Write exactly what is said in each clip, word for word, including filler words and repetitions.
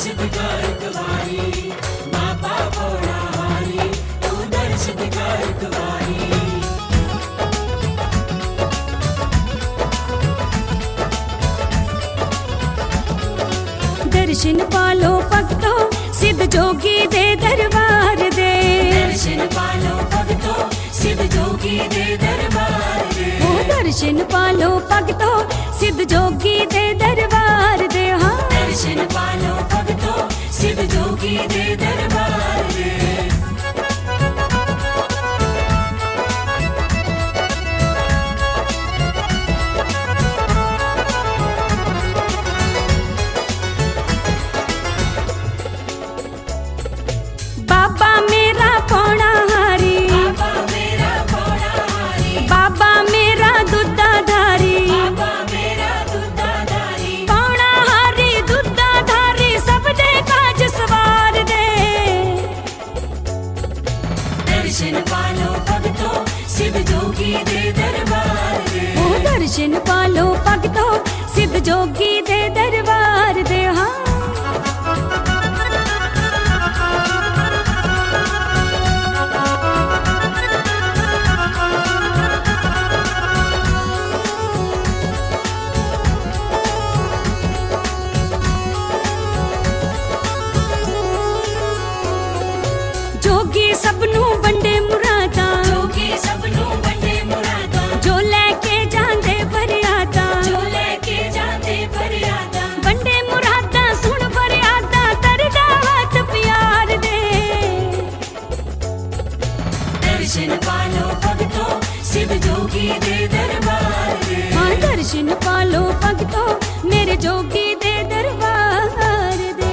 दर्श दिखा एक बारी बाबा भोला हारी, तू दर्श दिखा एक बारी। दर्शन पालो भक्तो सिद्ध जोगी दे दरबार दे, दर्शन पालो भक्तो सिद्ध जोगी दे दरबार दे। ओ दर्शन पालो भक्तो सिद्ध जोगी दे दरबार दे। हाँ दर्शन पालो भक्तो सिद्ध जोगी दे दरबार दे। बाबा मेरा पौड़ा हारी, बाबा मेरा भोला हारी, बाबा मेरा दुधाधारी, बाबा मेरा दुधाधारी। पौड़ा हारी दुधाधारी सब दे काज सवार दे। दर्शन पालो भक्तो सिद्ध जोगी दे दरबार दे। ओ दर्शन पालो भक्तो सिद्ध जोगी दे दरबार दे। हाँ जोगी सबनू बंडे मुरादा, जोगी सबनू बंडे मुरादा, जो लेके जांदे फरियादा, जो लेके जाते फरियादा। बंडे मुरादा सुन फरियादा तरदा हाथ प्यार दे। दर्शन पालो भक्तो सिद्ध जोगी दे दरबार दे। हाँ दर्शन पालो भक्तो मेरे जोगी दे दरबार दे।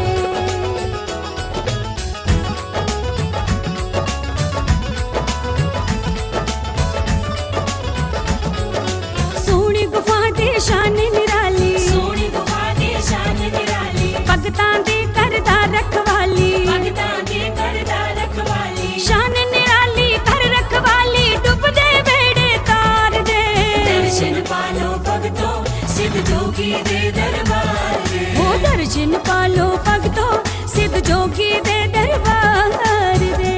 सोनी गुफा दे शान निराली, सोनी गुफा दी शान निराली, भगतां दी करदा रखवाली, भगतां दी करदा रखवाली। शान निराली कर रखवाली डुबदे बेड़े तार दे। दर्शन पालो भक्तो सिद्ध जोगी दे दरबार दे। ओ दर्शन पालो भक्तो सिद्ध जोगी दे दरबार दे।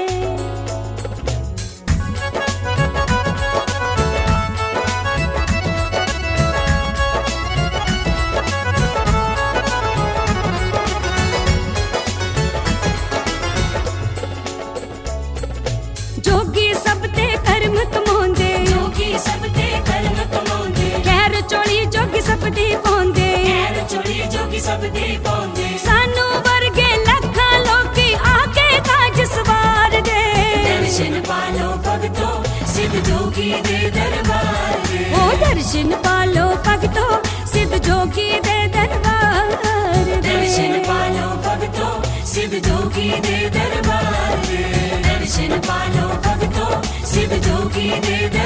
जोगी सब ते कर्म कमाਉਂਦੇ, जोगी सब ते कर्म कमाਉਂਦੇ, खैर चोली जोगी सब दी पाਉਂਦੇ। खैर चोरी जोगी सब दे पाਉਂਦੇ। सानू वर्गे लखां लोकी आके काज सवार दे। दर्शन पालो भक्तो सिद्ध जोगी दे दरबार दे। ओ दर्शन पालो भक्तो सिद्ध जोगी दे दरबार दे। दर्शन पालो भक्तो सिद्ध जोगी दे दरबार दे। दर्शन पालो भक्तो सिद्ध जोगी दे दरबार